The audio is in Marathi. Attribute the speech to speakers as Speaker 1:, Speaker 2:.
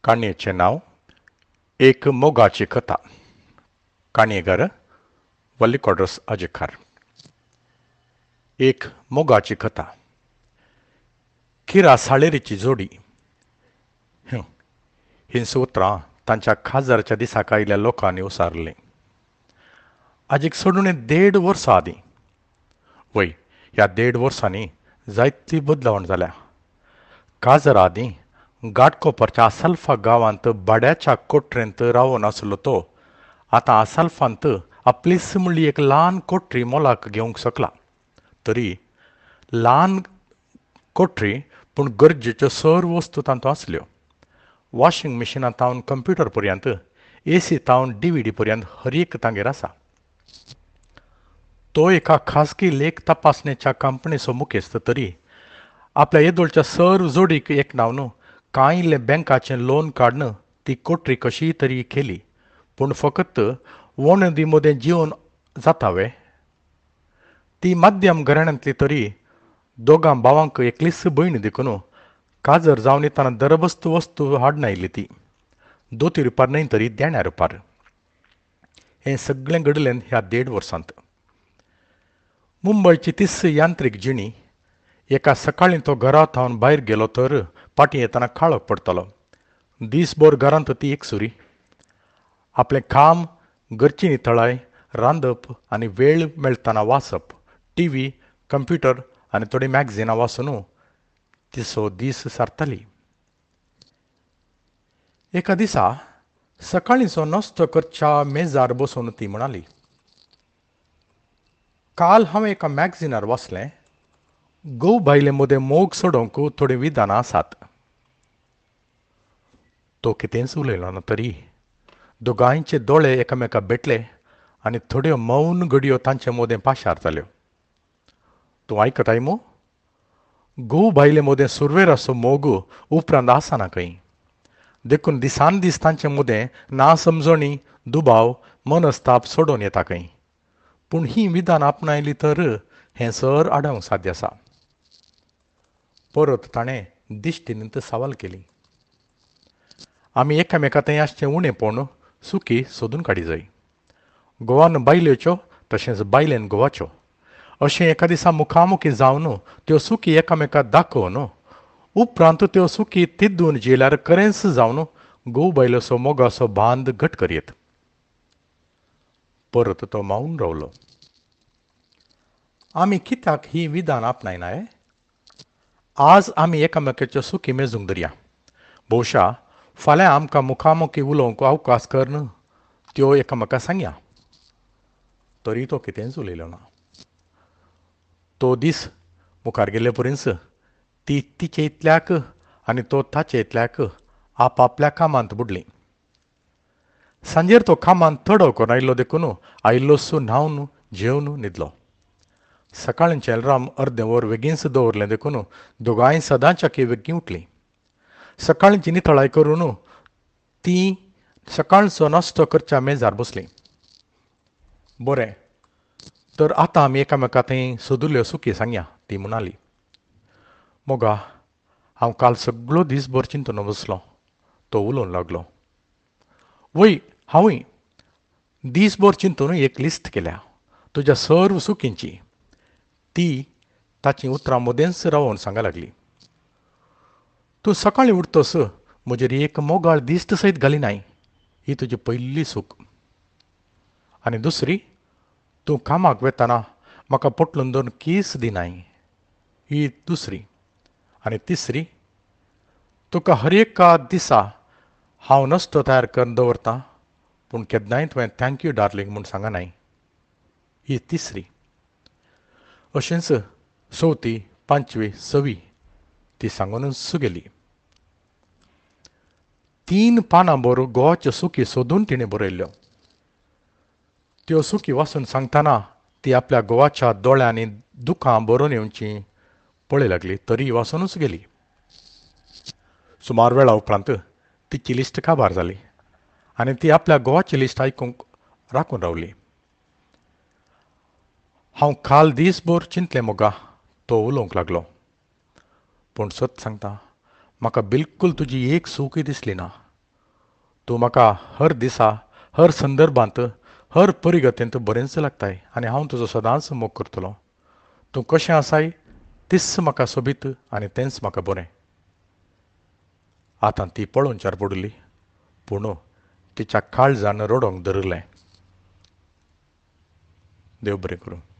Speaker 1: काणयेचें नांव एक मोगाची कथा. काणयेकार वल्लीकोड्रस अजेकार. एक मोगाची कथा. किरा साळेरीची जोडी. ही उतरां तांच्या खासदाराच्या दिसाक आयिल्ल्या लोकांनी उसारलीं. आजीक सोडून 1.5 वर्सां आदीं. वय, ह्या 1.5 वर्सांनी जायती बदलावण जाल्या. काजरा आदीं घाटकोपरच्या आसाल्फा गांवांत भाड्याच्या कोठरेंत रावून आसलो तो आतां आसाल्फांत आपलीच म्हणली एक ल्हान कोठरी मोलाक घेवंक शकला. तरी ल्हान कोठरी, पूण गरजेच्यो सर्व वस्तू तातूंत आसल्यो. वॉशिंग मशिनांतावन कंप्युटर पर्यंत, एसी तावन DVD पर्यंत हर एक तांगेर आसा. तो एका खासगी लेख तपासणेच्या कंपनीचो मुखेस्त. तरी आपल्या येदोळच्या सर्व जोडीक एक नांव न्हू. कांय इल्लें बँकाचें लोन काडून ती कोठरी कशी तरी केली. पूण फकत वणदी मोदें जिवन जातावे. ती मध्यम घराण्यांतली. तरी दोगां भावांक एकलीच भयण देखून काजर जावन येताना दरबस्त वस्तू हाडून आयिल्ली ती. 2 रुपयार न्हय तरी 1.5 रुपयार. हें सगळें घडलें ह्या 1.5 वर्सांत. मुंबयची तीस यांत्रीक जिणी. एका सकाळीं तो घरांतावन भायर गेलो तर फाटीं येताना काळोख पडटलो. दीसभर घरांत ती एकसुरी. आपलें काम, घरची नितळाय, रांदप आनी वेळ मेळटना वाचप, TV, कंप्युटर आनी थोडी मॅगझिनां वाचून तिचो दीस सारताली. एका दिसा सकाळींचो नास्तो करच्या मेजार बसून ती म्हणाली, काल हांवें एका मॅगझिनार वाचलें, घोव बायले मोदें मोग सोडोवंक थोडीं विधानां आसात. तो कितेंच उलयलो ना. तरी दोगांयचे दोळे एकामेकाक भेटले आनी थोड्यो मौन घडयो तांचे मोदें पाशार जाल्यो. तूं आयकताय मो? घोव बायले मोदें सुरवेराचो मोग उपरांत आसना खंय. देखून दिसान दीस तांचे मोदें नासमजणी, दुबाव, मनस्ताप सोडून येता खंय. पूण ही विधान आपणायली तर हें सर आडावंक साध्य आसा. परत ताणें दिश्टीनंत सवाल केली. आमी एकामेकां थंय आसचें उणेंपण सुखी सोदून काडी जाय. घोवान बायलेच्यो तशेंच बायलेन घोवाच्यो अशें एका दिसा मुखामुखी जावन त्यो सुखी एकामेकाक दाखोवन उपरांत त्यो सुखी तिदून जियेल्यार खरेंच जावन घोव बायलेचो मोगाचो बांद घट करयेत. परत तो मावून रावलो. आमी कित्याक ही विधान आपणायनाय? आज आमी एकामेकाच्यो सुखी मेजूंक धरया. भोवशा फाल्यां आमकां मुखामुखी उलोवंक अवकाश करन त्यो एकामेकाक सांगया. तरी तो कितेंच उलयलो ना. तो दीस मुखार गेले पर्यंत ती तिचे इतल्याक आनी तो ताचे इतल्याक आपआपल्या कामांत बुडलीं. सांजेर तो कामांत तडो करून आयिल्लो देखून आयिल्लोसो न्हावन जेवन न्हिदलो. सकाळींचें अलार्म अर्दें वर बेगीनच दवरलें देखून दोगांय सदांच्या बेगीन उठलीं. सकाळींची नितळाय करून ती सकाळचो नास्तो करच्या मेजार बसलीं. बरें, तर आतां आमी एकामेकाक थंय सोदुल्यो सुखी सांगया, ती म्हणाली. मोगा, हांव काल सगळो दीसभर चिंतून बसलों. तो उलोवंक लागलो. वय, हांवूय दीसभर चिंतून एक लिस्ट केल्या तुज्या सर्व सुखींची. ती ताची उतरां मदेंच रावोवन सांगा लागली. तूं सकाळीं उठतस म्हजेर एक मोगाळ दिश्ट सयत घालिनाय, ही तुजी पयली सूख. आनी दुसरी, तूं कामाक वेतना म्हाका पोटलून धरून कीस दिनाय, ही दुसरी. आनी तिसरी, तुका हर एका दिसा हांव नास्तो तयार करून दवरतां, पूण केन्नाय तुवें थँक्यू डार्लिंग म्हूण सांगनाय, ही तिसरी. अशेंच 4थी, 5वी, 6वी ती सांगूनच गेली. 3 पानां भर घोवाच्यो सुखी सोदून तिणें बरयल्ल्यो. त्यो सुखी वाचून सांगतना ती आपल्या घोवाच्या दोळ्यांनी दुखां बरोवन येवची पळय लागली. तरी वाचूनच गेली. सुमार वेळा उपरांत तिची लिस्ट काबार जाली आनी ती आपल्या घोवाची लिस्ट आयकूंक राखून रावली. हांव काल दीसभर चिंतलें मोगा, तो उलोवंक लागलो. पूण सत सांगता, म्हाका बिलकूल तुजी एक सूखय दिसली ना. तूं म्हाका हर दिसा हर संदर्भांत हर परिगतेंत बरेंच लागताय आनी हांव तुजो सदांच मोग करतलों. तूं कशें आसाय तीच म्हाका सोबीत आनी तेंच म्हाका बरें. आतां ती पळोवच्यार पडली, पूण तिच्या काळजान रडोंक धरलें. देव बरें करूं.